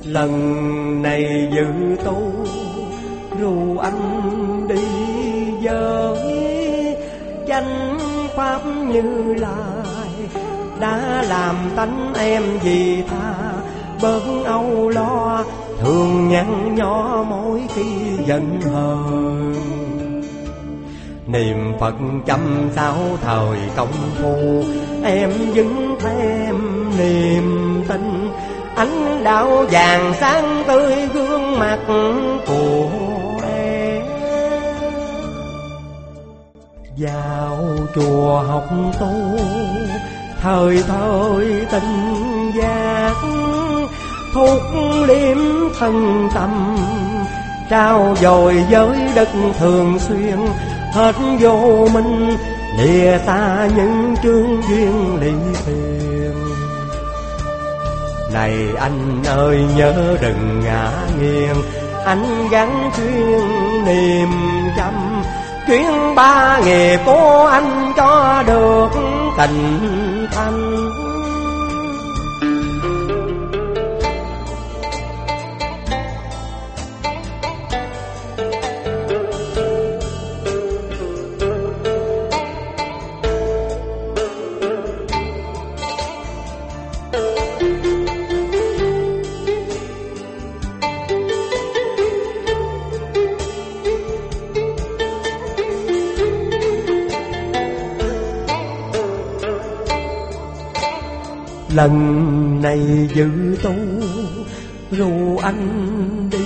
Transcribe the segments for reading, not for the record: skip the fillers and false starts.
Lần này dự tu ru anh đi với chánh pháp Như Lai, đã làm tánh em vì tha bớt âu lo, thường nhăn nhó mỗi khi giận hờn. Niệm Phật trăm sáu thời công phu, em vững thêm niềm tin, ánh đạo vàng sáng tươi gương mặt của em. Vào chùa học tu, thời thời tình giác, thúc liếm thân tâm, trao dồi với đất thường xuyên, hết vô minh lìa xa những chướng duyên ly phiền. Này anh ơi nhớ đừng ngã nghiêng, anh gắng chuyên niềm chăm, chuyến ba nghề của anh cho được tình thanh. Lần này dự tu ru anh đi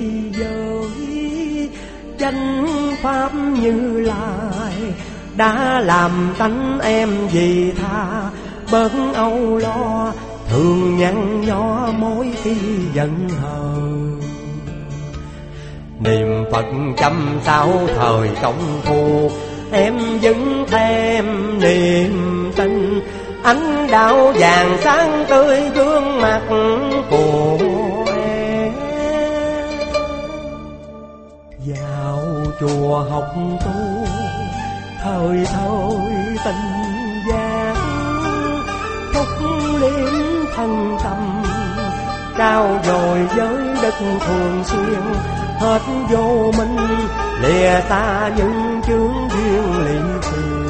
với chánh pháp Như Lai, đã làm tánh em vì tha bớt âu lo, thường nhăn nhó mỗi khi giận hờn. Niệm Phật trăm sáu thời công phu, em vẫn thêm niềm tin, ánh đạo vàng sáng tươi gương mặt của em. Vào chùa học tu, thời thời tình giác, thúc liếm thân tâm, trao dồi với đất thường xuyên, hết vô minh lìa xa những chướng duyên ly phiền.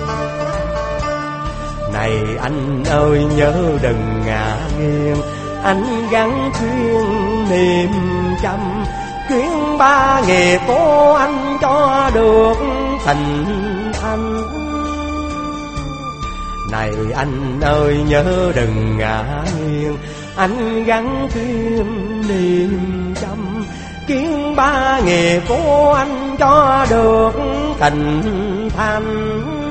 Này anh ơi nhớ đừng ngã nghiêng, anh gắng chuyên niềm chăm, chuyến ba nghề của anh cho được thành thanh. Này anh ơi nhớ đừng ngã nghiêng, anh gắng chuyên niềm chăm, chuyến ba nghề của anh cho được thành thanh.